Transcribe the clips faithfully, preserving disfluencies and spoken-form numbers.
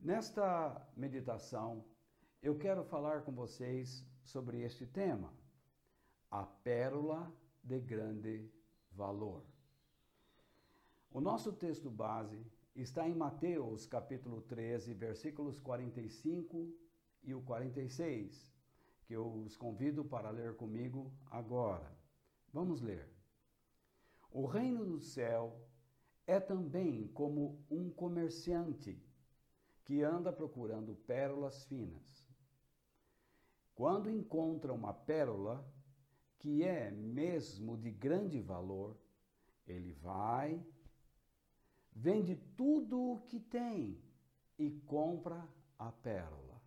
Nesta meditação, eu quero falar com vocês sobre este tema, a pérola de grande valor. O nosso texto base está em Mateus capítulo treze, versículos quarenta e cinco e o quarenta e seis, que eu os convido para ler comigo agora. Vamos ler. O reino do céu é também como um comerciante que anda procurando pérolas finas. Quando encontra uma pérola que é mesmo de grande valor, ele vai, vende tudo o que tem e compra a pérola.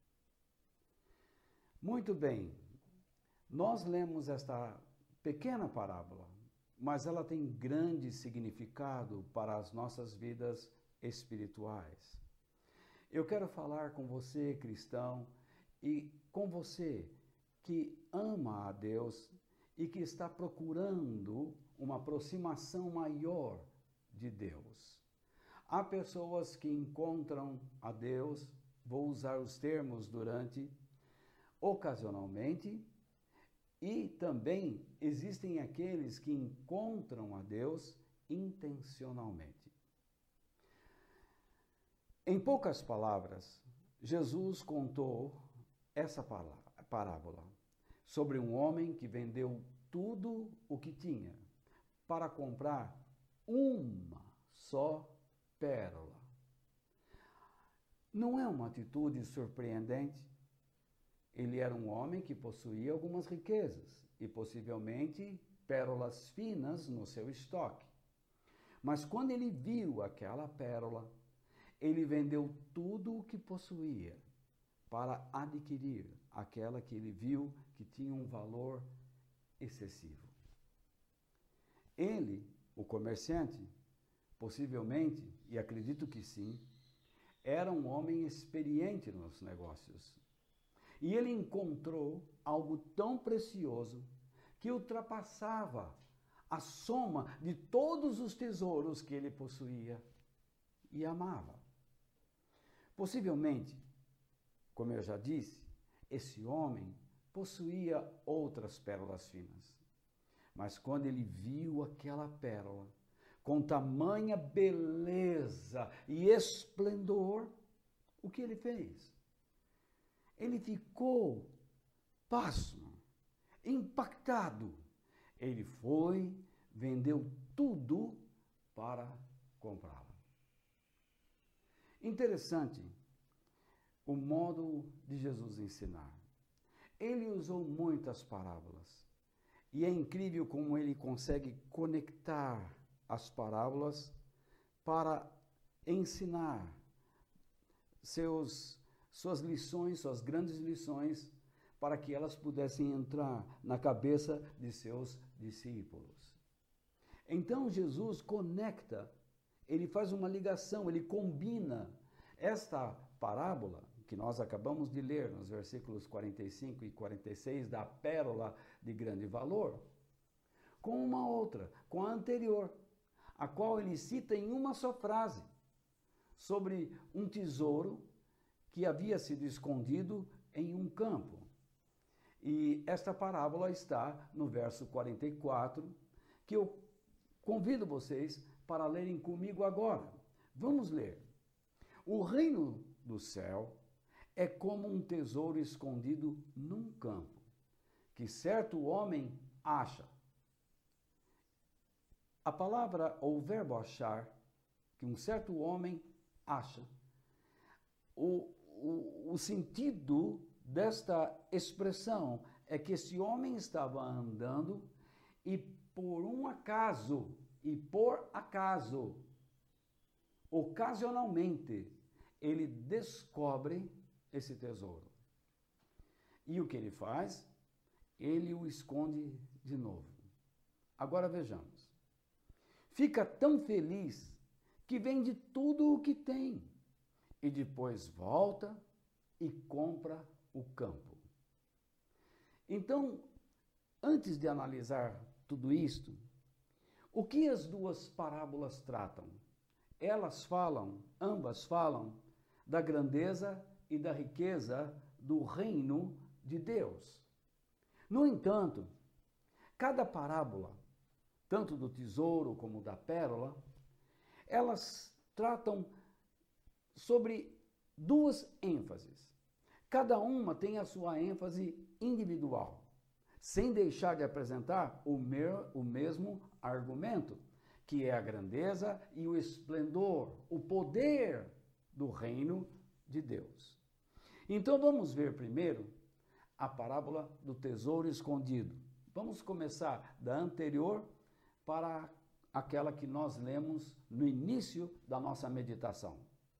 Muito bem, nós lemos esta pequena parábola, mas ela tem grande significado para as nossas vidas espirituais. Eu quero falar com você, cristão, e com você que ama a Deus e que está procurando uma aproximação maior de Deus. Há pessoas que encontram a Deus, vou usar os termos durante, ocasionalmente, e também existem aqueles que encontram a Deus intencionalmente. Em poucas palavras, Jesus contou essa parábola sobre um homem que vendeu tudo o que tinha para comprar uma só pérola. Não é uma atitude surpreendente? Ele era um homem que possuía algumas riquezas e possivelmente pérolas finas no seu estoque. Mas quando ele viu aquela pérola, ele vendeu tudo o que possuía para adquirir aquela que ele viu que tinha um valor excessivo. Ele, o comerciante, possivelmente, e acredito que sim, era um homem experiente nos negócios. E ele encontrou algo tão precioso que ultrapassava a soma de todos os tesouros que ele possuía e amava. Possivelmente, como eu já disse, esse homem possuía outras pérolas finas. Mas quando ele viu aquela pérola, com tamanha beleza e esplendor, o que ele fez? Ele ficou pasmo, impactado. Ele foi, vendeu tudo para comprá-la. Interessante o modo de Jesus ensinar. Ele usou muitas parábolas. E é incrível como ele consegue conectar as parábolas para ensinar seus, suas lições, suas grandes lições, para que elas pudessem entrar na cabeça de seus discípulos. Então Jesus conecta, ele faz uma ligação, ele combina esta parábola que nós acabamos de ler nos versículos quarenta e cinco e quarenta e seis da pérola de grande valor, com uma outra, com a anterior, a qual ele cita em uma só frase, sobre um tesouro que havia sido escondido em um campo. E esta parábola está no verso quarenta e quatro, que eu convido vocês para lerem comigo agora. Vamos ler. O reino do céu é como um tesouro escondido num campo, que certo homem acha. A palavra ou o verbo achar, que um certo homem acha, o, o, o sentido desta expressão é que esse homem estava andando e por um acaso, e por acaso, ocasionalmente, ele descobre esse tesouro. E o que ele faz? Ele o esconde de novo. Agora vejamos. Fica tão feliz que vende tudo o que tem e depois volta e compra o campo. Então, antes de analisar tudo isto, o que as duas parábolas tratam? Elas falam, ambas falam, da grandeza e da riqueza do reino de Deus. No entanto, cada parábola, tanto do tesouro como da pérola, elas tratam sobre duas ênfases. Cada uma tem a sua ênfase individual, sem deixar de apresentar o, mer, o mesmo argumento, que é a grandeza e o esplendor, o poder do reino de Deus. Então vamos ver primeiro a parábola do tesouro escondido. Vamos começar da anterior para aquela que nós lemos no início da nossa meditação.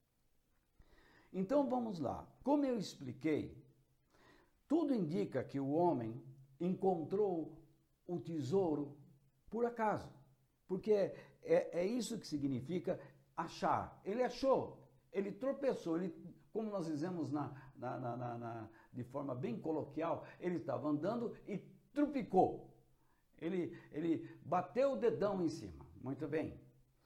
Então vamos lá. Como eu expliquei, tudo indica que o homem encontrou o tesouro por acaso, porque é, é, é isso que significa achar. Ele achou, ele tropeçou, ele, como nós dizemos na, na, na, na, na, de forma bem coloquial, ele estava andando e trupicou. Ele, ele bateu o dedão em cima. Muito bem.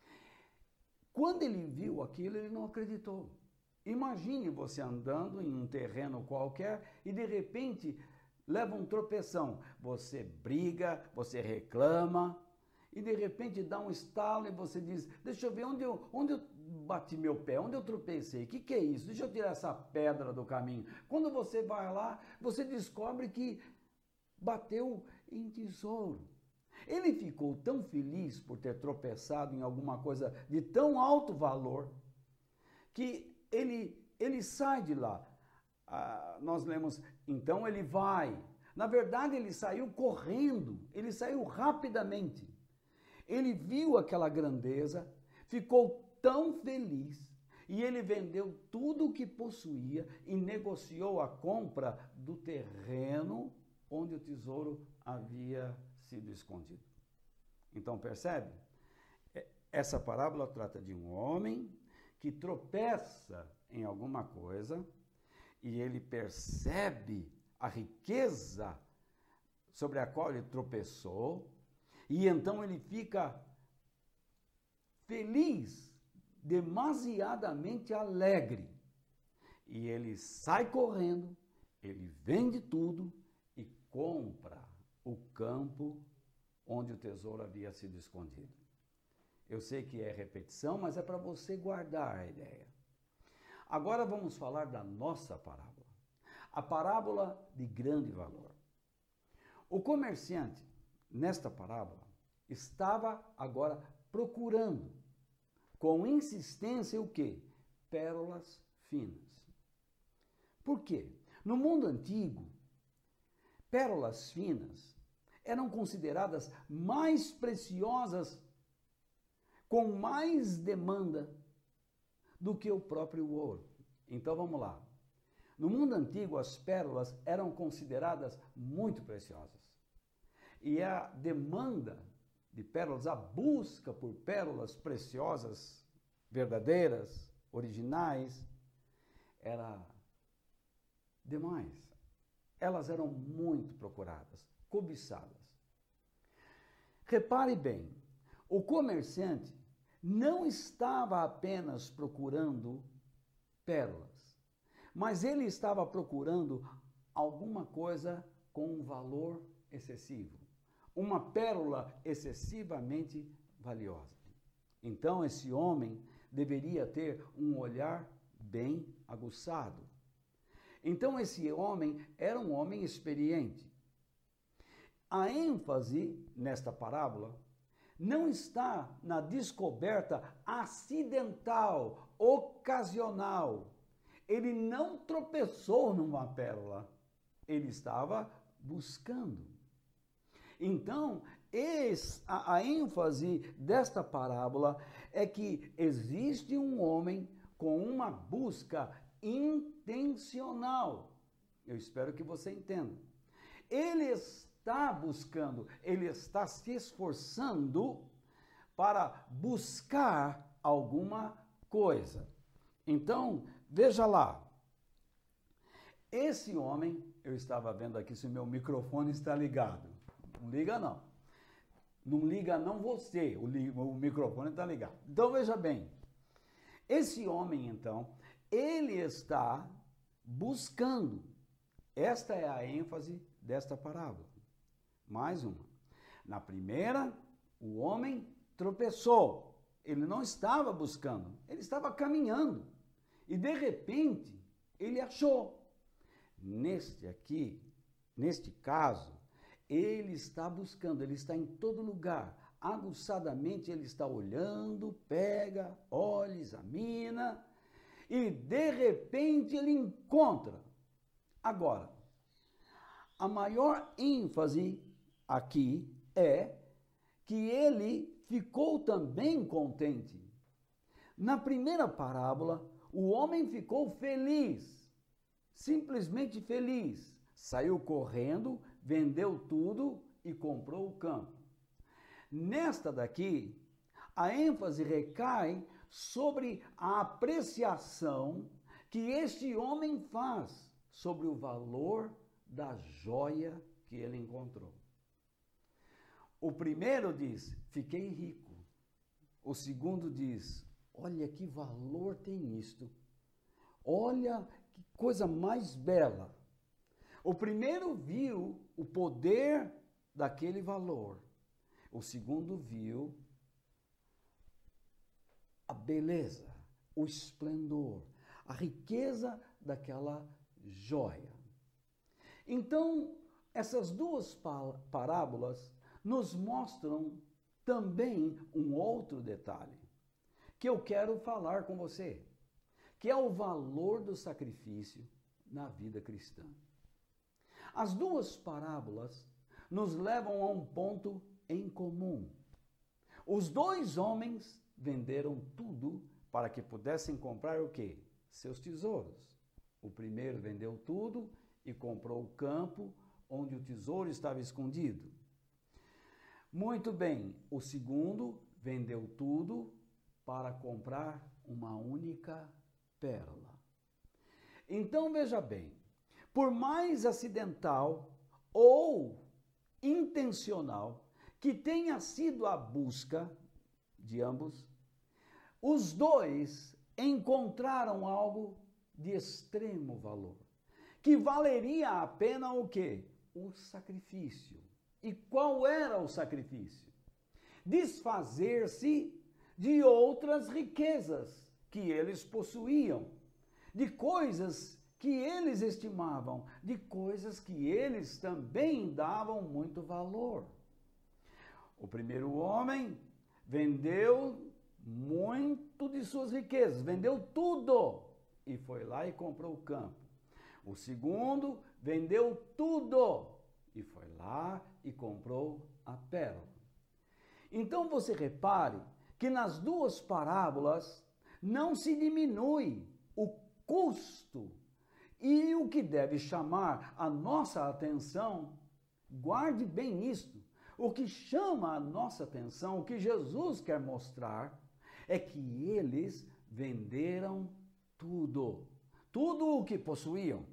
Quando ele viu aquilo, ele não acreditou. Imagine você andando em um terreno qualquer e de repente leva um tropeção. Você briga, você reclama e de repente dá um estalo e você diz: deixa eu ver onde eu, onde eu bati meu pé, onde eu tropecei, o que, que é isso? Deixa eu tirar essa pedra do caminho. Quando você vai lá, você descobre que bateu em tesouro. Ele ficou tão feliz por ter tropeçado em alguma coisa de tão alto valor que ele, ele sai de lá. Ah, nós lemos, então ele vai. Na verdade, ele saiu correndo, ele saiu rapidamente. Ele viu aquela grandeza, ficou tão feliz e ele vendeu tudo o que possuía e negociou a compra do terreno onde o tesouro havia sido escondido. Então percebe? Essa parábola trata de um homem que tropeça em alguma coisa e ele percebe a riqueza sobre a qual ele tropeçou e então ele fica feliz, demasiadamente alegre. E ele sai correndo, ele vende tudo e compra o campo onde o tesouro havia sido escondido. Eu sei que é repetição, mas é para você guardar a ideia. Agora vamos falar da nossa parábola. A parábola de grande valor. O comerciante, nesta parábola, estava agora procurando, com insistência, o quê? Pérolas finas. Por quê? No mundo antigo, pérolas finas eram consideradas mais preciosas, com mais demanda do que o próprio ouro. Então vamos lá. No mundo antigo, as pérolas eram consideradas muito preciosas. E a demanda de pérolas, a busca por pérolas preciosas, verdadeiras, originais, era demais. Elas eram muito procuradas, cobiçadas. Repare bem, o comerciante não estava apenas procurando pérolas, mas ele estava procurando alguma coisa com um valor excessivo, uma pérola excessivamente valiosa. Então esse homem deveria ter um olhar bem aguçado. Então esse homem era um homem experiente. A ênfase nesta parábola não está na descoberta acidental, ocasional. Ele não tropeçou numa pérola, ele estava buscando. Então, esse, a, a ênfase desta parábola é que existe um homem com uma busca intencional. Eu espero que você entenda. Ele está buscando, ele está se esforçando para buscar alguma coisa. Então, veja lá. Esse homem, eu estava vendo aqui se o meu microfone está ligado. Não liga não. Não liga não você, o, li, o microfone está ligado. Então veja bem. Esse homem então, ele está buscando. Esta é a ênfase desta parábola. Mais uma. Na primeira, o homem tropeçou. Ele não estava buscando, ele estava caminhando. E de repente, ele achou. Neste aqui, neste caso, ele está buscando, ele está em todo lugar. Aguçadamente ele está olhando, pega, olha, examina, e de repente ele encontra. Agora, a maior ênfase aqui é que ele ficou também contente. Na primeira parábola, o homem ficou feliz, simplesmente feliz. Saiu correndo, vendeu tudo e comprou o campo. Nesta daqui, a ênfase recai sobre a apreciação que este homem faz sobre o valor da joia que ele encontrou. O primeiro diz, fiquei rico. O segundo diz, olha que valor tem isto. Olha que coisa mais bela. O primeiro viu o poder daquele valor. O segundo viu a beleza, o esplendor, a riqueza daquela joia. Então, essas duas parábolas nos mostram também um outro detalhe que eu quero falar com você, que é o valor do sacrifício na vida cristã. As duas parábolas nos levam a um ponto em comum. Os dois homens venderam tudo para que pudessem comprar o quê? Seus tesouros. O primeiro vendeu tudo e comprou o campo onde o tesouro estava escondido. Muito bem, o segundo vendeu tudo para comprar uma única pérola. Então veja bem, por mais acidental ou intencional que tenha sido a busca de ambos, os dois encontraram algo de extremo valor, que valeria a pena o quê? O sacrifício. E qual era o sacrifício? Desfazer-se de outras riquezas que eles possuíam, de coisas que eles estimavam, de coisas que eles também davam muito valor. O primeiro homem vendeu muito de suas riquezas, vendeu tudo e foi lá e comprou o campo. O segundo vendeu tudo e foi lá e comprou a pérola. Então você repare que nas duas parábolas não se diminui o custo. E o que deve chamar a nossa atenção, guarde bem isto, o que chama a nossa atenção, o que Jesus quer mostrar, é que eles venderam tudo, tudo o que possuíam.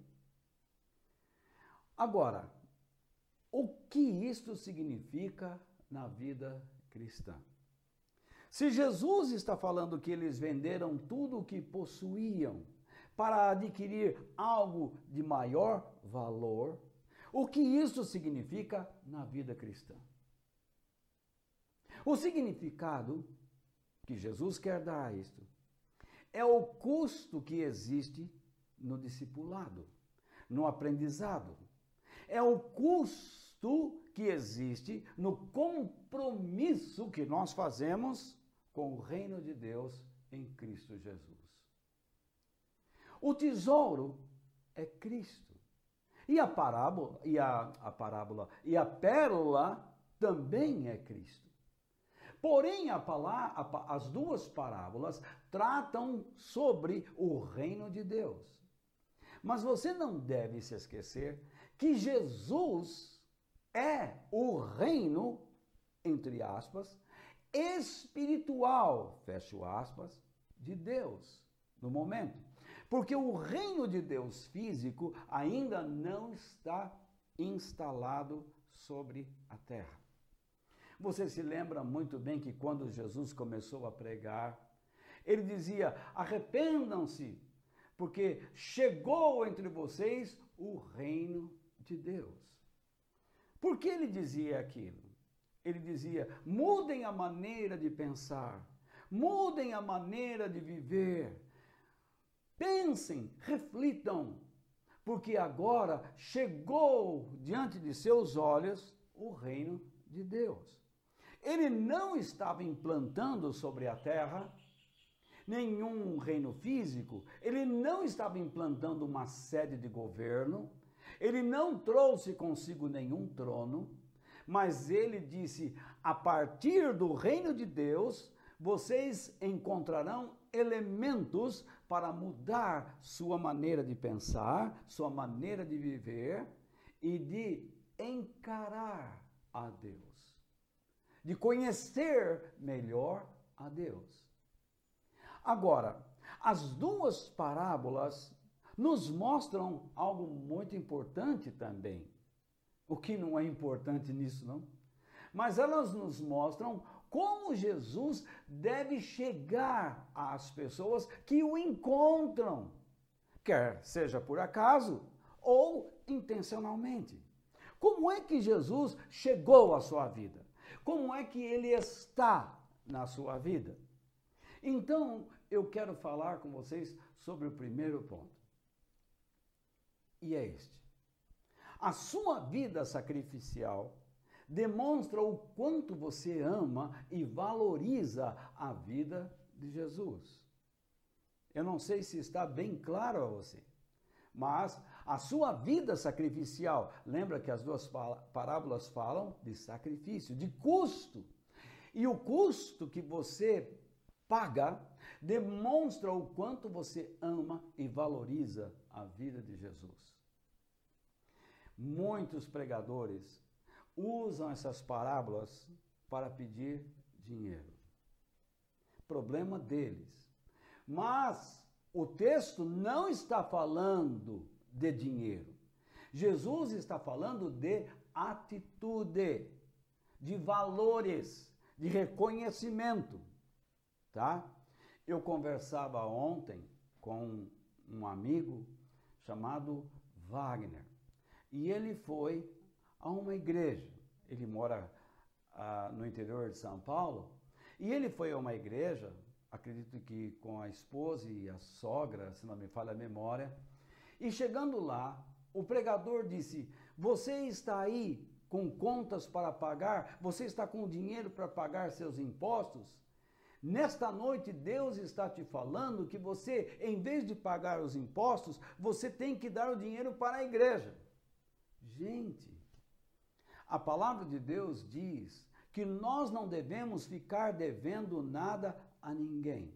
Agora, o que isto significa na vida cristã? Se Jesus está falando que eles venderam tudo o que possuíam para adquirir algo de maior valor, o que isso significa na vida cristã? O significado que Jesus quer dar a isto é o custo que existe no discipulado, no aprendizado. É o custo que existe no compromisso que nós fazemos com o reino de Deus em Cristo Jesus. O tesouro é Cristo. E a parábola, e a, a parábola, e a pérola também é Cristo. Porém, a palá, a, as duas parábolas tratam sobre o reino de Deus. Mas você não deve se esquecer que Jesus é o reino, entre aspas, espiritual, fecho aspas, de Deus, no momento. Porque o reino de Deus físico ainda não está instalado sobre a terra. Você se lembra muito bem que quando Jesus começou a pregar, ele dizia, arrependam-se, porque chegou entre vocês o reino de Deus. Por que ele dizia aquilo? Ele dizia, mudem a maneira de pensar, mudem a maneira de viver, pensem, reflitam, porque agora chegou diante de seus olhos o reino de Deus. Ele não estava implantando sobre a terra nenhum reino físico, ele não estava implantando uma sede de governo, ele não trouxe consigo nenhum trono, mas ele disse, a partir do reino de Deus, vocês encontrarão elementos para mudar sua maneira de pensar, sua maneira de viver e de encarar a Deus, de conhecer melhor a Deus. Agora, as duas parábolas nos mostram algo muito importante também. O que não é importante nisso, não? Mas elas nos mostram como Jesus deve chegar às pessoas que o encontram, quer seja por acaso ou intencionalmente. Como é que Jesus chegou à sua vida? Como é que ele está na sua vida? Então, eu quero falar com vocês sobre o primeiro ponto. E é este. A sua vida sacrificial demonstra o quanto você ama e valoriza a vida de Jesus. Eu não sei se está bem claro a você, mas a sua vida sacrificial, lembra que as duas parábolas falam de sacrifício, de custo. E o custo que você paga demonstra o quanto você ama e valoriza a vida de Jesus. Muitos pregadores usam essas parábolas para pedir dinheiro. Problema deles. Mas o texto não está falando de dinheiro. Jesus está falando de atitude, de valores, de reconhecimento, tá? Eu conversava ontem com um amigo chamado Wagner. E ele foi a uma igreja. Ele mora ah, no interior de São Paulo. E ele foi a uma igreja, acredito que com a esposa e a sogra, se não me falha a memória. E chegando lá, o pregador disse, você está aí com contas para pagar? Você está com dinheiro para pagar seus impostos? Nesta noite, Deus está te falando que você, em vez de pagar os impostos, você tem que dar o dinheiro para a igreja. Gente, a palavra de Deus diz que nós não devemos ficar devendo nada a ninguém,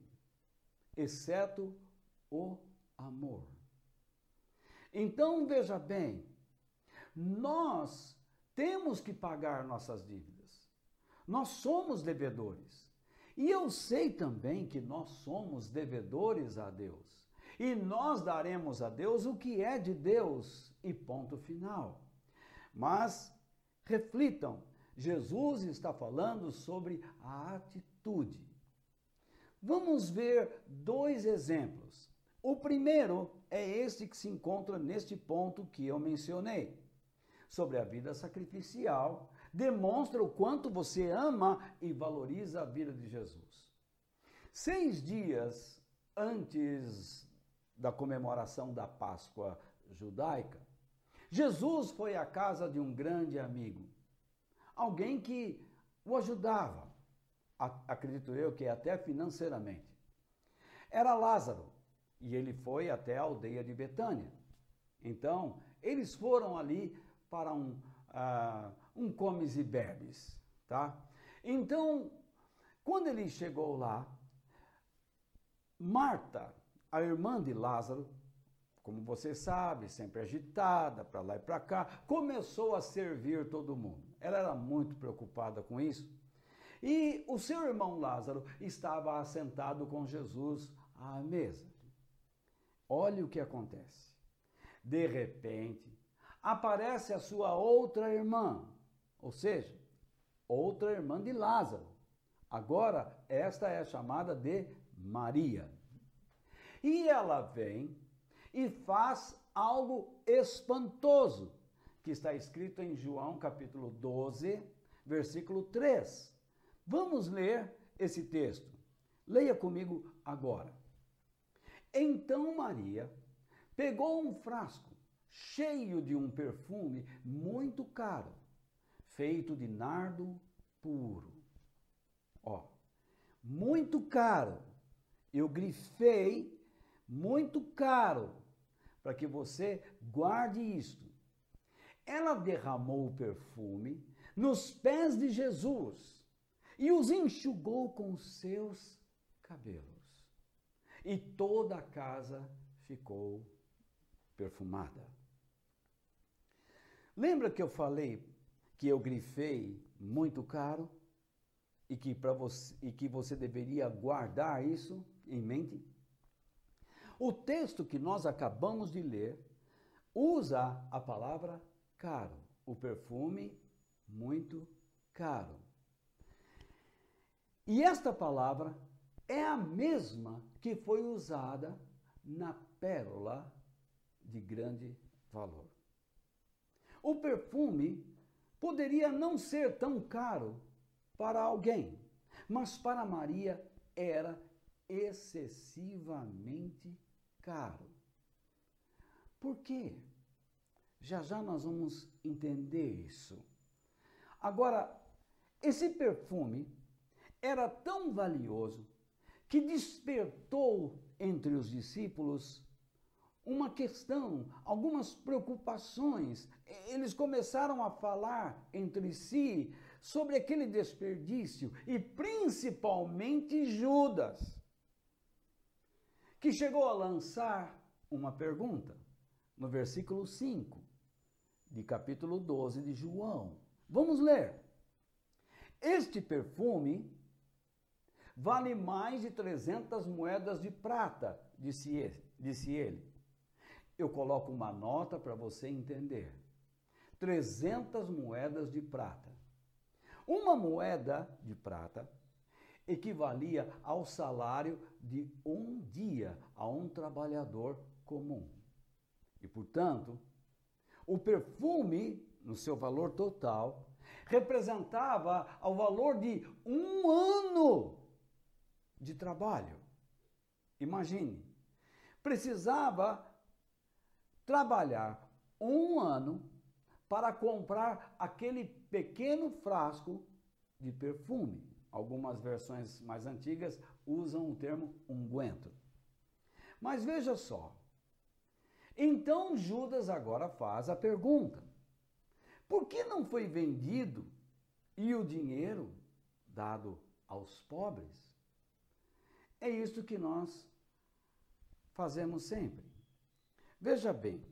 exceto o amor. Então, veja bem, nós temos que pagar nossas dívidas. Nós somos devedores. E eu sei também que nós somos devedores a Deus. E nós daremos a Deus o que é de Deus e ponto final. Mas reflitam, Jesus está falando sobre a atitude. Vamos ver dois exemplos. O primeiro é este que se encontra neste ponto que eu mencionei. Sobre a vida sacrificial, demonstra o quanto você ama e valoriza a vida de Jesus. Seis dias antes da comemoração da Páscoa judaica, Jesus foi à casa de um grande amigo, alguém que o ajudava, acredito eu que até financeiramente. Era Lázaro, e ele foi até a aldeia de Betânia. Então, eles foram ali para um, uh, um comes e bebes, tá? Então, quando ele chegou lá, Marta, a irmã de Lázaro, como você sabe, sempre agitada, para lá e para cá, começou a servir todo mundo. Ela era muito preocupada com isso. E o seu irmão Lázaro estava assentado com Jesus à mesa. Olha o que acontece. De repente, aparece a sua outra irmã, ou seja, outra irmã de Lázaro. Agora, esta é chamada de Maria. E ela vem e faz algo espantoso, que está escrito em João capítulo doze, versículo três. Vamos ler esse texto. Leia comigo agora. Então Maria pegou um frasco cheio de um perfume muito caro, feito de nardo puro. Ó, muito caro. Eu grifei muito caro, para que você guarde isto. Ela derramou o perfume nos pés de Jesus e os enxugou com os seus cabelos. E toda a casa ficou perfumada. Lembra que eu falei que eu grifei muito caro e que, para você, e que você deveria guardar isso em mente? O texto que nós acabamos de ler usa a palavra caro, o perfume muito caro. E esta palavra é a mesma que foi usada na pérola de grande valor. O perfume poderia não ser tão caro para alguém, mas para Maria era excessivamente caro. Por quê? Já já nós vamos entender isso. Agora, esse perfume era tão valioso que despertou entre os discípulos uma questão, algumas preocupações. Eles começaram a falar entre si sobre aquele desperdício, e principalmente Judas, que chegou a lançar uma pergunta no versículo cinco de capítulo doze de João. Vamos ler. Este perfume vale mais de trezentas moedas de prata, disse ele. Disse ele. Eu coloco uma nota para você entender. trezentas moedas de prata. Uma moeda de prata equivalia ao salário de um dia a um trabalhador comum. E, portanto, o perfume, no seu valor total, representava o valor de um ano de trabalho. Imagine, precisava trabalhar um ano para comprar aquele pequeno frasco de perfume. Algumas versões mais antigas usam o termo unguento. Mas veja só. Então Judas agora faz a pergunta: por que não foi vendido e o dinheiro dado aos pobres? É isso que nós fazemos sempre. Veja bem,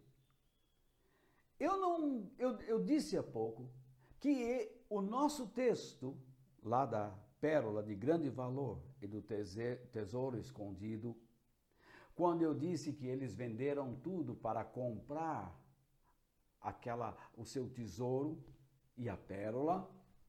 eu não, eu, eu disse há pouco que o nosso texto, lá da pérola de grande valor e do tesouro escondido, quando eu disse que eles venderam tudo para comprar aquela, o seu tesouro e a pérola,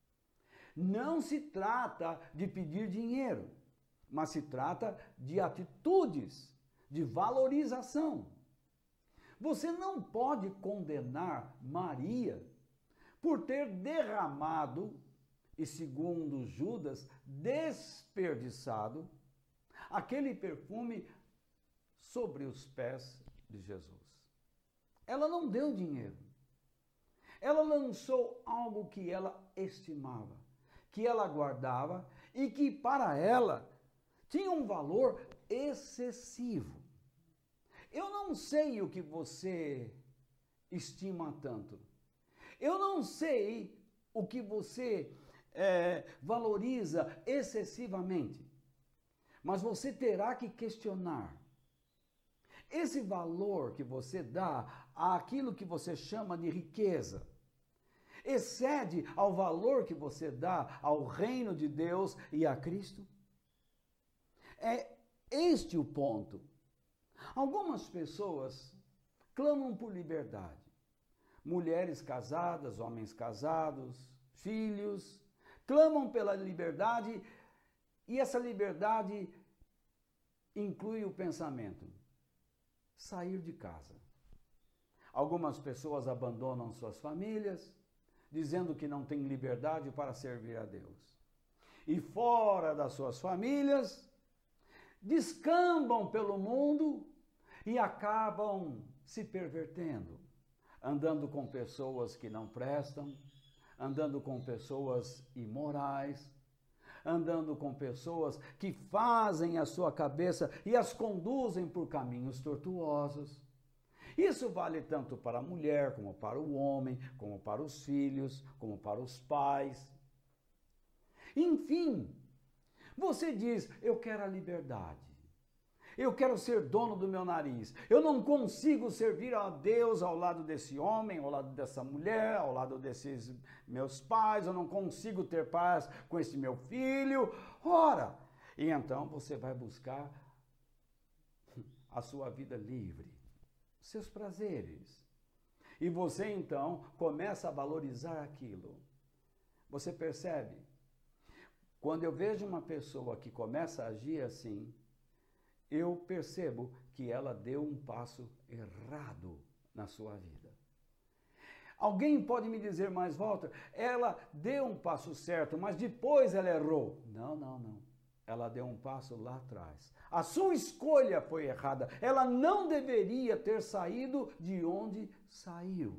não se trata de pedir dinheiro, mas se trata de atitudes, de valorização. Você não pode condenar Maria por ter derramado, e segundo Judas, desperdiçado aquele perfume sobre os pés de Jesus. Ela não deu dinheiro. Ela lançou algo que ela estimava, que ela guardava e que para ela tinha um valor excessivo. Eu não sei o que você estima tanto. Eu não sei o que você é, valoriza excessivamente. Mas você terá que questionar. Esse valor que você dá àquilo que você chama de riqueza excede ao valor que você dá ao reino de Deus e a Cristo? É este o ponto. Algumas pessoas clamam por liberdade. Mulheres casadas, homens casados, filhos, clamam pela liberdade, e essa liberdade inclui o pensamento: sair de casa. Algumas pessoas abandonam suas famílias, dizendo que não têm liberdade para servir a Deus. E fora das suas famílias, descambam pelo mundo e acabam se pervertendo, andando com pessoas que não prestam, andando com pessoas imorais, andando com pessoas que fazem a sua cabeça e as conduzem por caminhos tortuosos. Isso vale tanto para a mulher, como para o homem, como para os filhos, como para os pais. Enfim, você diz, eu quero a liberdade. Eu quero ser dono do meu nariz. Eu não consigo servir a Deus ao lado desse homem, ao lado dessa mulher, ao lado desses meus pais. Eu não consigo ter paz com esse meu filho. Ora, e então você vai buscar a sua vida livre, seus prazeres. E você então começa a valorizar aquilo. Você percebe? Quando eu vejo uma pessoa que começa a agir assim, eu percebo que ela deu um passo errado na sua vida. Alguém pode me dizer, mas Walter, ela deu um passo certo, mas depois ela errou. Não, não, não. Ela deu um passo lá atrás. A sua escolha foi errada. Ela não deveria ter saído de onde saiu.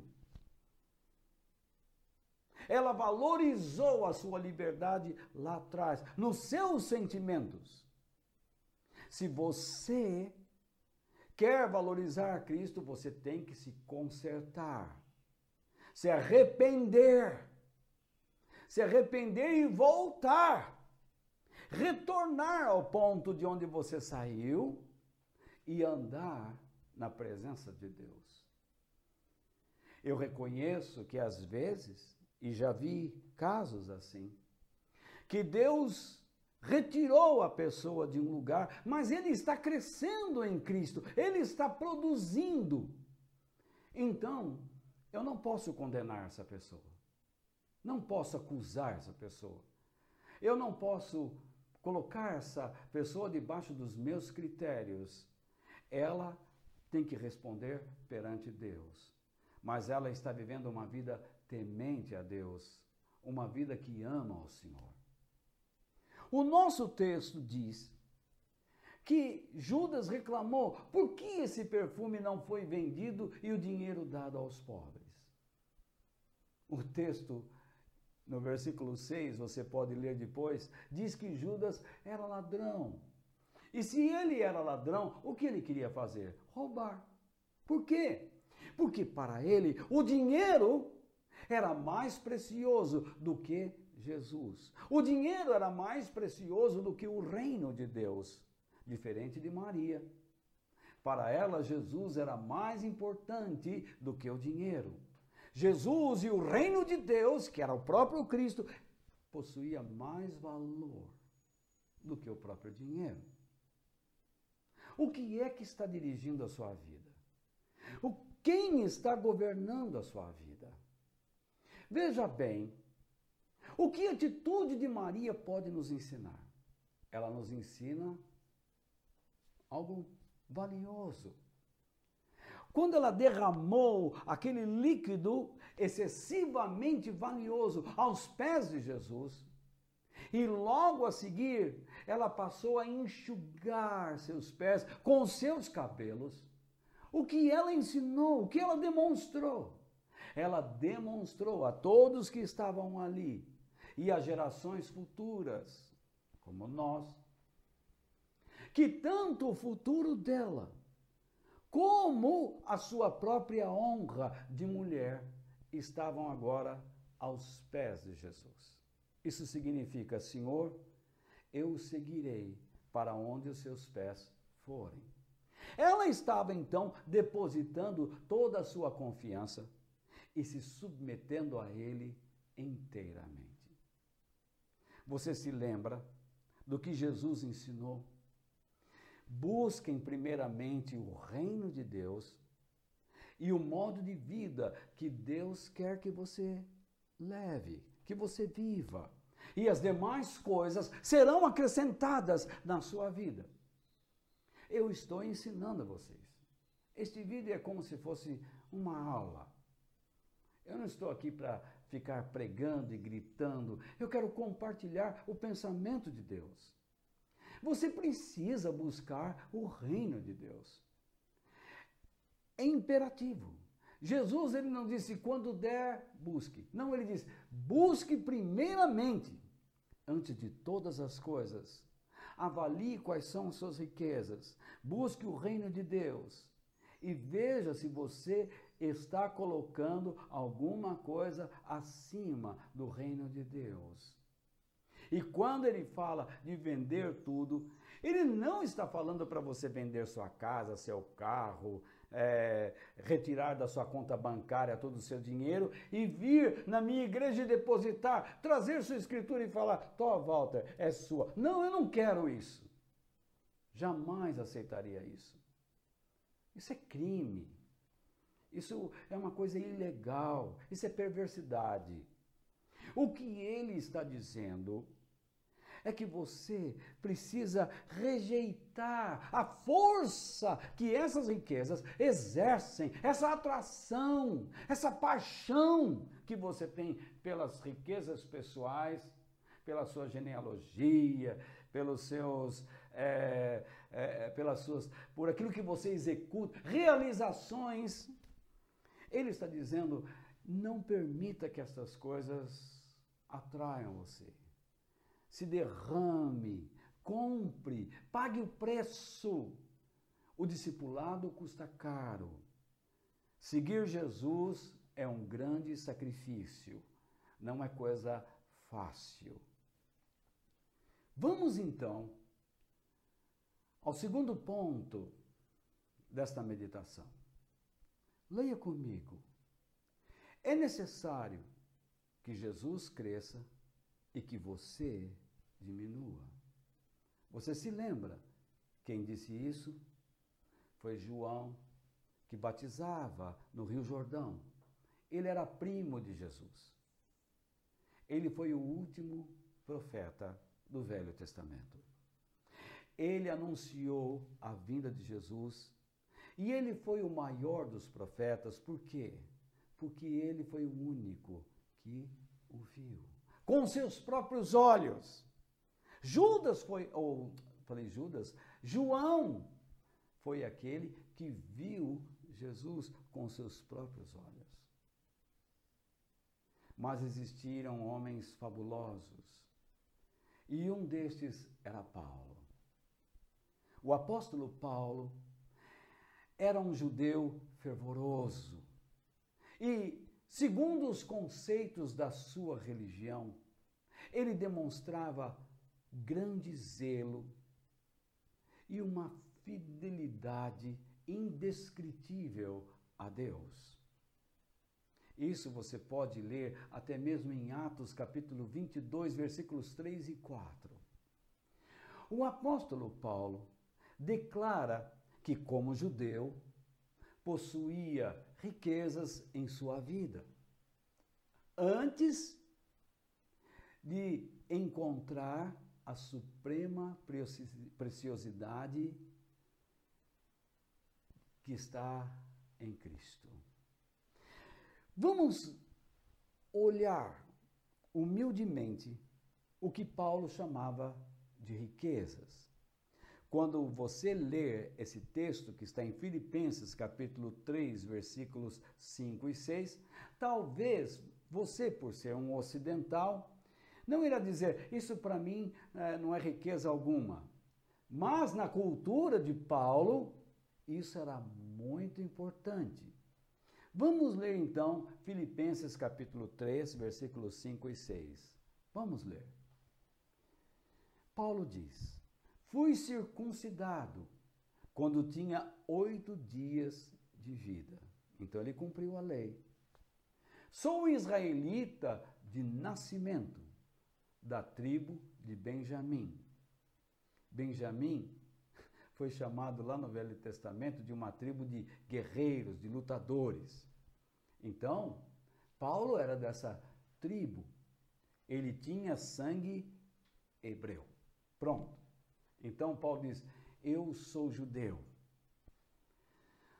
Ela valorizou a sua liberdade lá atrás, nos seus sentimentos. Se você quer valorizar Cristo, você tem que se consertar, se arrepender, se arrepender e voltar, retornar ao ponto de onde você saiu e andar na presença de Deus. Eu reconheço que às vezes, e já vi casos assim, que Deus retirou a pessoa de um lugar, mas ele está crescendo em Cristo, ele está produzindo. Então, eu não posso condenar essa pessoa, não posso acusar essa pessoa, eu não posso colocar essa pessoa debaixo dos meus critérios. Ela tem que responder perante Deus, mas ela está vivendo uma vida temente a Deus, uma vida que ama ao Senhor. O nosso texto diz que Judas reclamou, por que esse perfume não foi vendido e o dinheiro dado aos pobres? O texto, no versículo seis, você pode ler depois, diz que Judas era ladrão. E se ele era ladrão, o que ele queria fazer? Roubar. Por quê? Porque para ele o dinheiro era mais precioso do que Jesus. O dinheiro era mais precioso do que o reino de Deus, diferente de Maria. Para ela, Jesus era mais importante do que o dinheiro. Jesus e o reino de Deus, que era o próprio Cristo, possuía mais valor do que o próprio dinheiro. O que é que está dirigindo a sua vida? O, quem está governando a sua vida? Veja bem, o que a atitude de Maria pode nos ensinar? Ela nos ensina algo valioso. Quando ela derramou aquele líquido excessivamente valioso aos pés de Jesus, e logo a seguir ela passou a enxugar seus pés com os seus cabelos, o que ela ensinou, o que ela demonstrou? Ela demonstrou a todos que estavam ali e às gerações futuras, como nós, que tanto o futuro dela, como a sua própria honra de mulher, estavam agora aos pés de Jesus. Isso significa, Senhor, eu o seguirei para onde os seus pés forem. Ela estava então depositando toda a sua confiança e se submetendo a ele inteiramente. Você se lembra do que Jesus ensinou? Busquem primeiramente o reino de Deus e o modo de vida que Deus quer que você leve, que você viva. E as demais coisas serão acrescentadas na sua vida. Eu estou ensinando a vocês. Este vídeo é como se fosse uma aula. Eu não estou aqui para ficar pregando e gritando. Eu quero compartilhar o pensamento de Deus. Você precisa buscar o reino de Deus. É imperativo. Jesus, ele não disse, quando der, busque. Não, ele diz, busque primeiramente, antes de todas as coisas. Avalie quais são as suas riquezas. Busque o reino de Deus. E veja se você está colocando alguma coisa acima do reino de Deus. E quando ele fala de vender tudo, ele não está falando para você vender sua casa, seu carro, é, retirar da sua conta bancária todo o seu dinheiro e vir na minha igreja e depositar, trazer sua escritura e falar, Tó, Walter, é sua. Não, eu não quero isso. Jamais aceitaria isso. Isso é crime. Isso é uma coisa ilegal. Isso é perversidade. O que ele está dizendo é que você precisa rejeitar a força que essas riquezas exercem, essa atração, essa paixão que você tem pelas riquezas pessoais, pela sua genealogia, pelos seus, é, é, pelas suas, por aquilo que você executa, realizações. Ele está dizendo, não permita que essas coisas atraiam você. Se derrame, compre, pague o preço. O discipulado custa caro. Seguir Jesus é um grande sacrifício, não é coisa fácil. Vamos então ao segundo ponto desta meditação. Leia comigo. É necessário que Jesus cresça e que você diminua. Você se lembra quem disse isso? Foi João, que batizava no Rio Jordão. Ele era primo de Jesus. Ele foi o último profeta do Velho Testamento. Ele anunciou a vinda de Jesus e ele foi o maior dos profetas. Por quê? Porque ele foi o único que o viu com seus próprios olhos. Judas foi, ou falei Judas, João foi aquele que viu Jesus com seus próprios olhos. Mas existiram homens fabulosos, e um destes era Paulo. O apóstolo Paulo era um judeu fervoroso, e segundo os conceitos da sua religião, ele demonstrava grande zelo e uma fidelidade indescritível a Deus. Isso você pode ler até mesmo em Atos capítulo vinte e dois, versículos três e quatro. O apóstolo Paulo declara que, como judeu, possuía riquezas em sua vida, antes de encontrar a suprema preciosidade que está em Cristo. Vamos olhar humildemente o que Paulo chamava de riquezas. Quando você ler esse texto que está em Filipenses capítulo três, versículos cinco e seis, talvez você, por ser um ocidental, não irá dizer, isso para mim eh, não é riqueza alguma. Mas na cultura de Paulo, isso era muito importante. Vamos ler então Filipenses capítulo três, versículos cinco e seis. Vamos ler. Paulo diz, fui circuncidado quando tinha oito dias de vida. Então ele cumpriu a lei. Sou israelita de nascimento, da tribo de Benjamim. Benjamim foi chamado lá no Velho Testamento de uma tribo de guerreiros, de lutadores. Então, Paulo era dessa tribo. Ele tinha sangue hebreu. Pronto. Então, Paulo diz, eu sou judeu.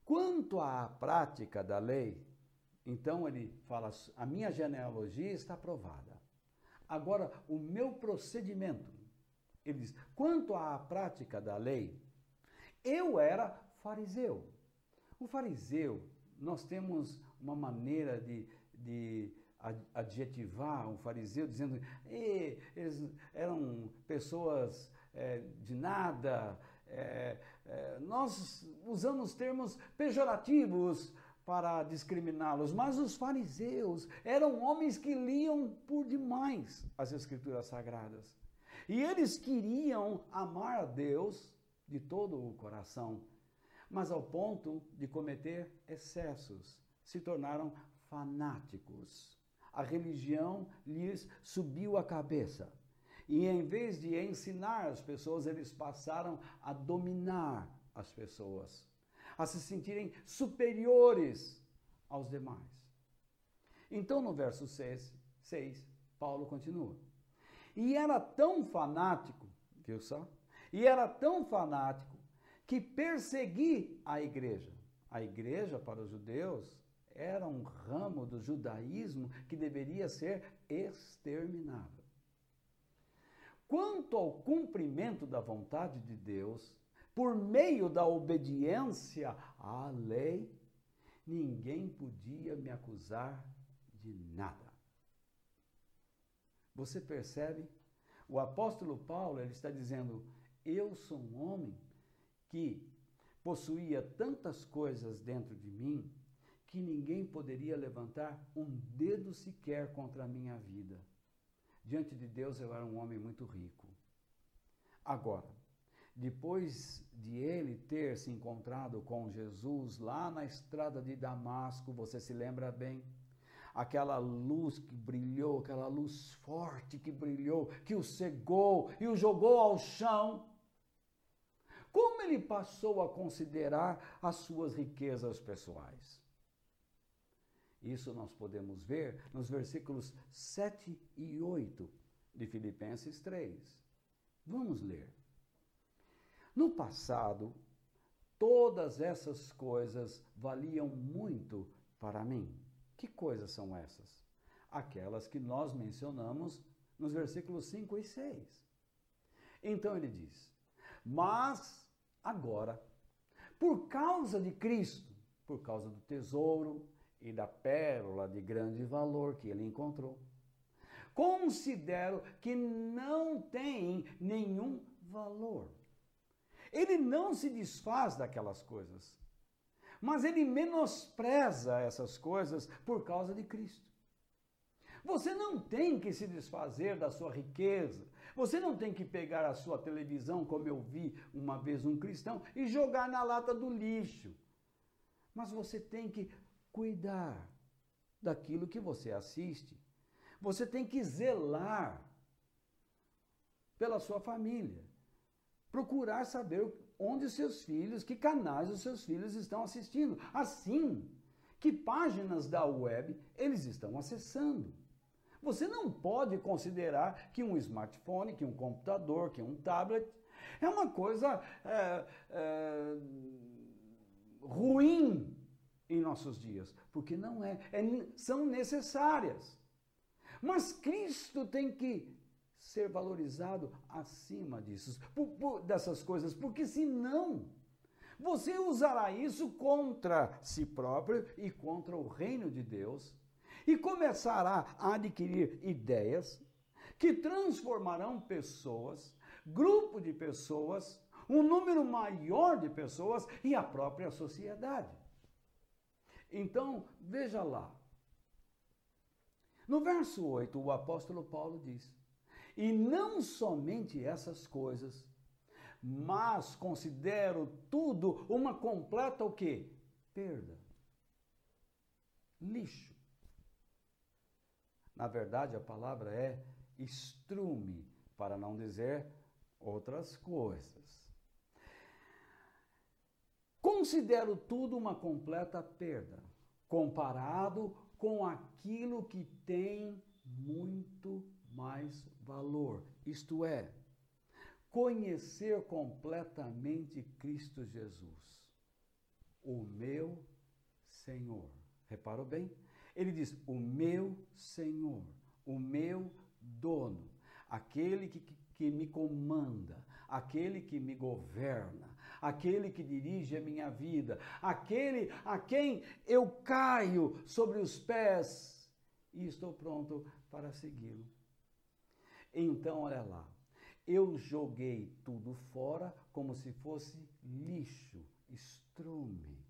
Quanto à prática da lei, então ele fala, a minha genealogia está aprovada. Agora, o meu procedimento, ele diz, quanto à prática da lei, eu era fariseu. O fariseu, nós temos uma maneira de, de adjetivar um fariseu, dizendo, e, eles eram pessoas é, de nada, é, é, nós usamos termos pejorativos para discriminá-los, mas os fariseus eram homens que liam por demais as Escrituras Sagradas. E eles queriam amar a Deus de todo o coração, mas ao ponto de cometer excessos, se tornaram fanáticos. A religião lhes subiu a cabeça. E em vez de ensinar as pessoas, eles passaram a dominar as pessoas, a se sentirem superiores aos demais. Então, no verso seis, Paulo continua. E era tão fanático, viu só? E era tão fanático que persegui a igreja. A igreja, para os judeus, era um ramo do judaísmo que deveria ser exterminado. Quanto ao cumprimento da vontade de Deus, por meio da obediência à lei, ninguém podia me acusar de nada. Você percebe? O apóstolo Paulo, ele está dizendo, eu sou um homem que possuía tantas coisas dentro de mim que ninguém poderia levantar um dedo sequer contra a minha vida. Diante de Deus eu era um homem muito rico. Agora, depois de ele ter se encontrado com Jesus lá na estrada de Damasco, você se lembra bem? Aquela luz que brilhou, aquela luz forte que brilhou, que o cegou e o jogou ao chão. Como ele passou a considerar as suas riquezas pessoais? Isso nós podemos ver nos versículos sete e oito de Filipenses três. Vamos ler. No passado, todas essas coisas valiam muito para mim. Que coisas são essas? Aquelas que nós mencionamos nos versículos cinco e seis. Então ele diz, mas agora, por causa de Cristo, por causa do tesouro e da pérola de grande valor que ele encontrou, considero que não tem nenhum valor. Ele não se desfaz daquelas coisas, mas ele menospreza essas coisas por causa de Cristo. Você não tem que se desfazer da sua riqueza, você não tem que pegar a sua televisão, como eu vi uma vez um cristão, e jogar na lata do lixo. Mas você tem que cuidar daquilo que você assiste. Você tem que zelar pela sua família. Procurar saber onde os seus filhos, que canais os seus filhos estão assistindo. Assim, que páginas da web eles estão acessando. Você não pode considerar que um smartphone, que um computador, que um tablet é uma coisa é, é, ruim em nossos dias, porque não é, é, são necessárias. Mas Cristo tem que ser valorizado acima disso, por, por, dessas coisas, porque senão você usará isso contra si próprio e contra o reino de Deus e começará a adquirir ideias que transformarão pessoas, grupo de pessoas, um número maior de pessoas e a própria sociedade. Então, veja lá. No verso oito, o apóstolo Paulo diz, e não somente essas coisas, mas considero tudo uma completa o quê? Perda. Lixo. Na verdade, a palavra é estrume, para não dizer outras coisas. Considero tudo uma completa perda, comparado com aquilo que tem muito mais valor, isto é, conhecer completamente Cristo Jesus, o meu Senhor. Reparou bem? Ele diz, o meu Senhor, o meu dono, aquele que, que, que me comanda, aquele que me governa, aquele que dirige a minha vida, aquele a quem eu caio sobre os pés e estou pronto para segui-lo. Então, olha lá, eu joguei tudo fora como se fosse lixo, estrume,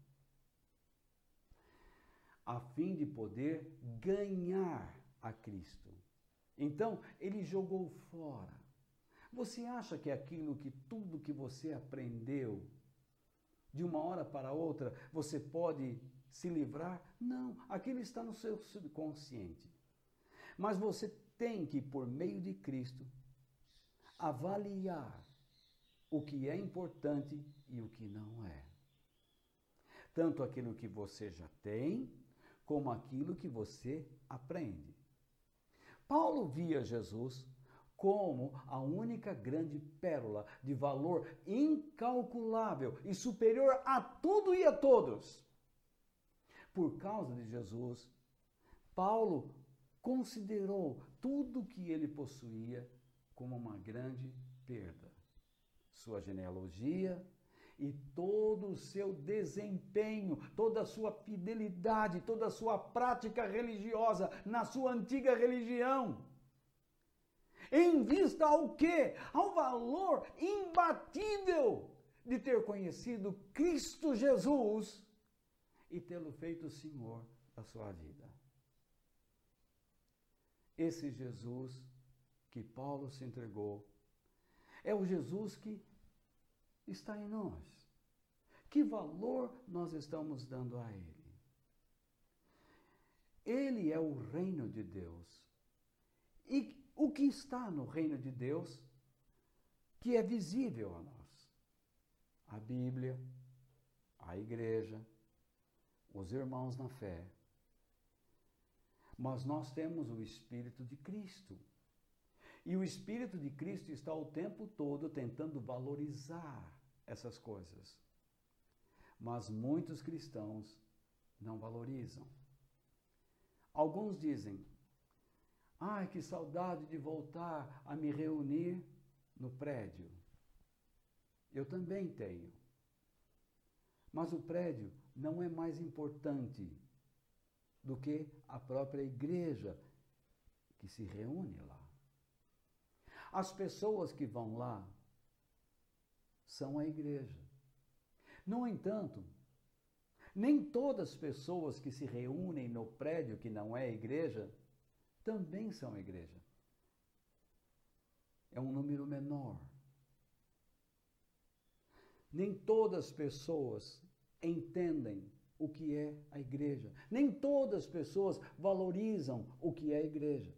a fim de poder ganhar a Cristo. Então, ele jogou fora. Você acha que aquilo que tudo que você aprendeu, de uma hora para outra, você pode se livrar? Não, aquilo está no seu subconsciente. Mas você tem que, por meio de Cristo, avaliar o que é importante e o que não é. Tanto aquilo que você já tem, como aquilo que você aprende. Paulo via Jesus como a única grande pérola de valor incalculável e superior a tudo e a todos. Por causa de Jesus, Paulo considerou tudo que ele possuía como uma grande perda. Sua genealogia e todo o seu desempenho, toda a sua fidelidade, toda a sua prática religiosa na sua antiga religião. Em vista ao quê? Ao valor imbatível de ter conhecido Cristo Jesus e tê-lo feito o Senhor da sua vida. Esse Jesus que Paulo se entregou é o Jesus que está em nós. Que valor nós estamos dando a Ele? Ele é o reino de Deus. E o que está no reino de Deus, que é visível a nós? A Bíblia, a igreja, os irmãos na fé. Mas nós temos o Espírito de Cristo. E o Espírito de Cristo está o tempo todo tentando valorizar essas coisas. Mas muitos cristãos não valorizam. Alguns dizem, ai, que saudade de voltar a me reunir no prédio. Eu também tenho. Mas o prédio não é mais importante do que a própria igreja que se reúne lá. As pessoas que vão lá são a igreja. No entanto, nem todas as pessoas que se reúnem no prédio que não é igreja também são a igreja. É um número menor. Nem todas as pessoas entendem o que é a igreja. Nem todas as pessoas valorizam o que é a igreja.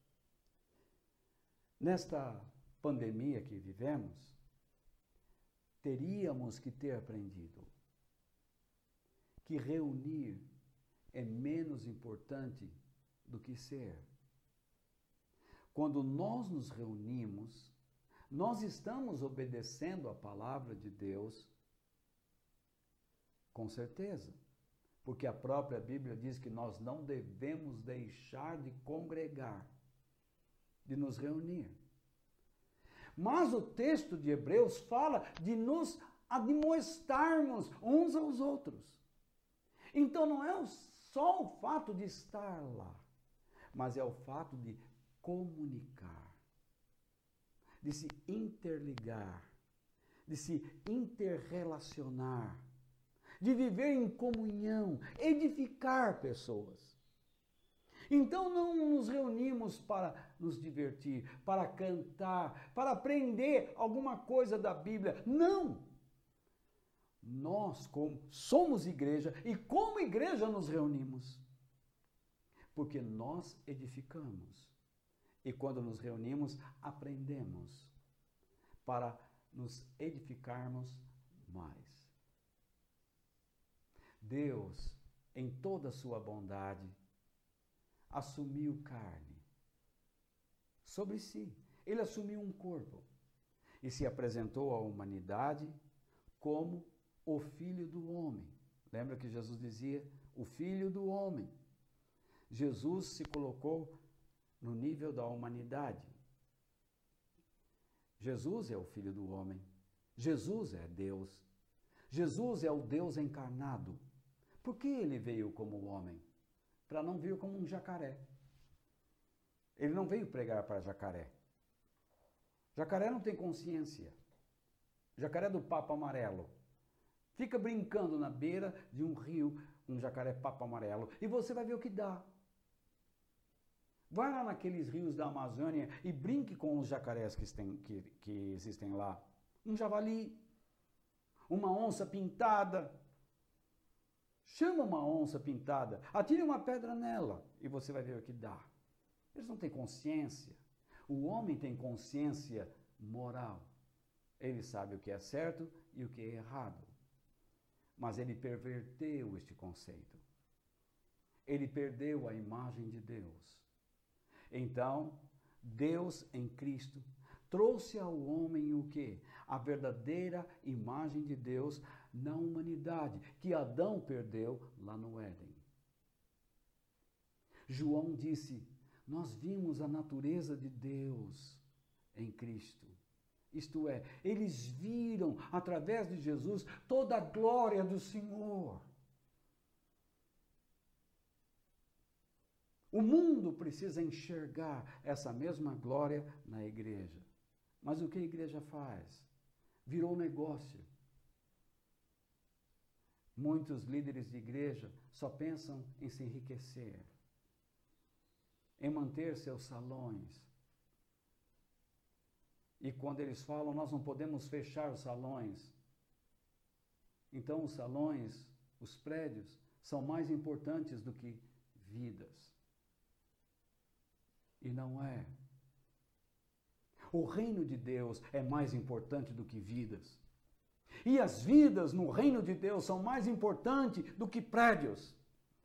Nesta pandemia que vivemos, teríamos que ter aprendido que reunir é menos importante do que ser. Quando nós nos reunimos, nós estamos obedecendo a palavra de Deus, com certeza, porque a própria Bíblia diz que nós não devemos deixar de congregar, de nos reunir. Mas o texto de Hebreus fala de nos admoestarmos uns aos outros. Então não é só o fato de estar lá, mas é o fato de comunicar, de se interligar, de se interrelacionar, de viver em comunhão, edificar pessoas. Então não nos reunimos para nos divertir, para cantar, para aprender alguma coisa da Bíblia. Não! Nós como somos igreja e como igreja nos reunimos. Porque nós edificamos. E quando nos reunimos, aprendemos para nos edificarmos mais. Deus, em toda a sua bondade, assumiu carne sobre si. Ele assumiu um corpo e se apresentou à humanidade como o Filho do Homem. Lembra que Jesus dizia, o Filho do Homem. Jesus se colocou no nível da humanidade. Jesus é o Filho do Homem. Jesus é Deus. Jesus é o Deus encarnado. Por que ele veio como homem? Para não vir como um jacaré. Ele não veio pregar para jacaré. Jacaré não tem consciência. Jacaré do papo amarelo. Fica brincando na beira de um rio, um jacaré papo amarelo, e você vai ver o que dá. Vai lá naqueles rios da Amazônia e brinque com os jacarés que, tem, que, que existem lá. Um javali, uma onça pintada. Chama uma onça pintada, atire uma pedra nela e você vai ver o que dá. Eles não têm consciência. O homem tem consciência moral. Ele sabe o que é certo e o que é errado. Mas ele perverteu este conceito. Ele perdeu a imagem de Deus. Então, Deus em Cristo trouxe ao homem o quê? A verdadeira imagem de Deus na humanidade, que Adão perdeu lá no Éden. João disse, nós vimos a natureza de Deus em Cristo. Isto é, eles viram, através de Jesus, toda a glória do Senhor. O mundo precisa enxergar essa mesma glória na igreja. Mas o que a igreja faz? Virou negócio. Muitos líderes de igreja só pensam em se enriquecer, em manter seus salões. E quando eles falam, nós não podemos fechar os salões. Então os salões, os prédios, são mais importantes do que vidas. E não é. O reino de Deus é mais importante do que vidas. E as vidas no reino de Deus são mais importantes do que prédios.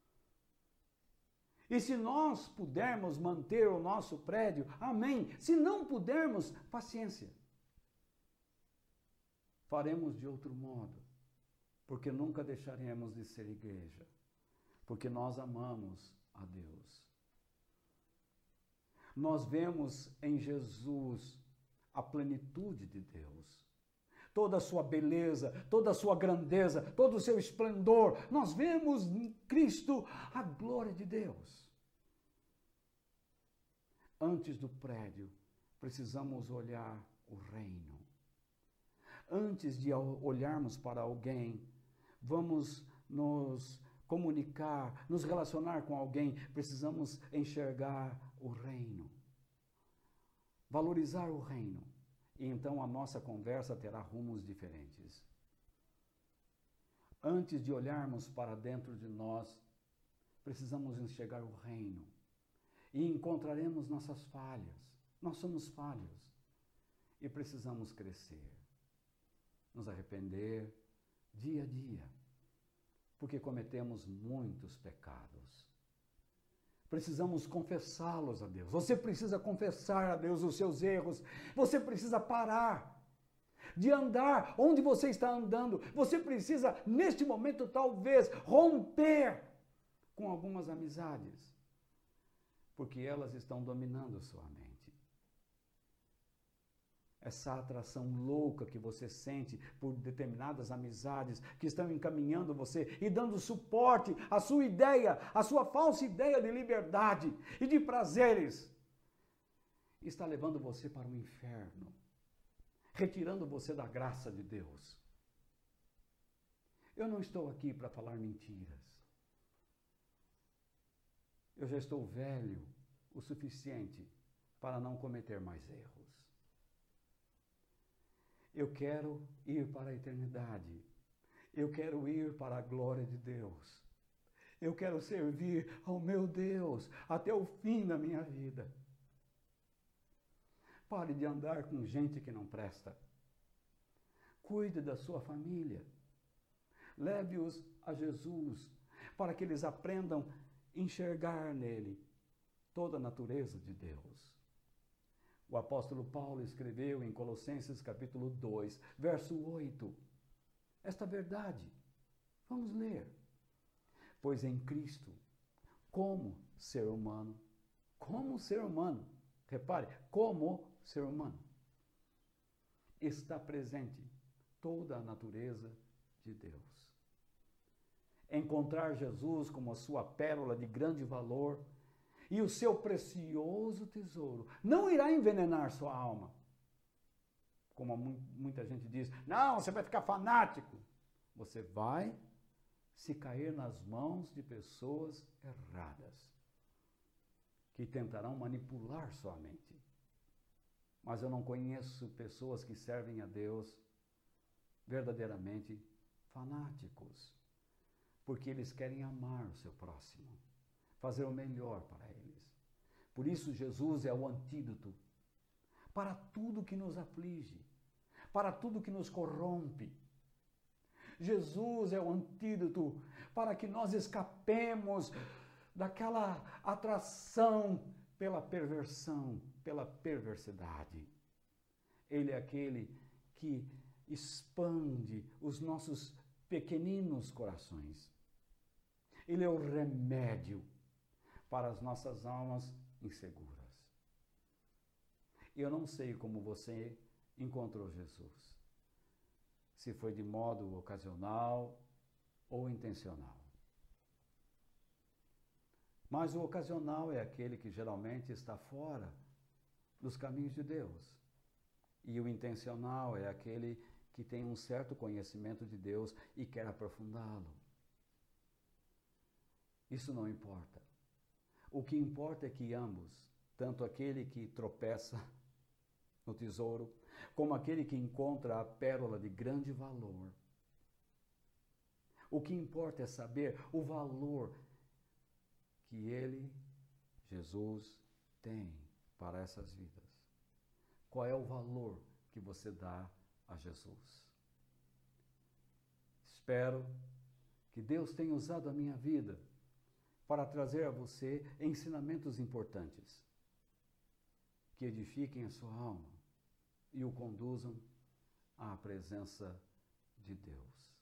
E se nós pudermos manter o nosso prédio, amém. Se não pudermos, paciência. Faremos de outro modo, porque nunca deixaremos de ser igreja, porque nós amamos a Deus. Nós vemos em Jesus a plenitude de Deus. Toda a sua beleza, toda a sua grandeza, todo o seu esplendor. Nós vemos em Cristo a glória de Deus. Antes do prédio, precisamos olhar o reino. Antes de olharmos para alguém, vamos nos comunicar, nos relacionar com alguém, precisamos enxergar o reino. Valorizar o reino. E então a nossa conversa terá rumos diferentes. Antes de olharmos para dentro de nós, precisamos enxergar o reino. E encontraremos nossas falhas. Nós somos falhos. E precisamos crescer. Nos arrepender dia a dia. Porque cometemos muitos pecados. Precisamos confessá-los a Deus. Você precisa confessar a Deus os seus erros. Você precisa parar de andar onde você está andando. Você precisa, neste momento, talvez, romper com algumas amizades. Porque elas estão dominando sua mente. Essa atração louca que você sente por determinadas amizades que estão encaminhando você e dando suporte à sua ideia, à sua falsa ideia de liberdade e de prazeres, está levando você para o inferno, retirando você da graça de Deus. Eu não estou aqui para falar mentiras. Eu já estou velho o suficiente para não cometer mais erros. Eu quero ir para a eternidade. Eu quero ir para a glória de Deus. Eu quero servir ao meu Deus até o fim da minha vida. Pare de andar com gente que não presta. Cuide da sua família. Leve-os a Jesus para que eles aprendam a enxergar nele toda a natureza de Deus. O apóstolo Paulo escreveu em Colossenses capítulo dois, verso oito, esta verdade. Vamos ler. Pois em Cristo, como ser humano, como ser humano, repare, como ser humano, está presente toda a natureza de Deus. Encontrar Jesus como a sua pérola de grande valor e o seu precioso tesouro não irá envenenar sua alma. Como muita gente diz, não, você vai ficar fanático. Você vai se cair nas mãos de pessoas erradas, que tentarão manipular sua mente. Mas eu não conheço pessoas que servem a Deus verdadeiramente fanáticos, porque eles querem amar o seu próximo, fazer o melhor para eles. Por isso Jesus é o antídoto para tudo que nos aflige, para tudo que nos corrompe. Jesus é o antídoto para que nós escapemos daquela atração pela perversão, pela perversidade. Ele é aquele que expande os nossos pequeninos corações. Ele é o remédio para as nossas almas inseguras. Eu não sei como você encontrou Jesus. Se foi de modo ocasional ou intencional. Mas o ocasional é aquele que geralmente está fora dos caminhos de Deus. E o intencional é aquele que tem um certo conhecimento de Deus e quer aprofundá-lo. Isso não importa. O que importa é que ambos, tanto aquele que tropeça no tesouro, como aquele que encontra a pérola de grande valor. O que importa é saber o valor que ele, Jesus, tem para essas vidas. Qual é o valor que você dá a Jesus? Espero que Deus tenha usado a minha vida para trazer a você ensinamentos importantes, que edifiquem a sua alma e o conduzam à presença de Deus.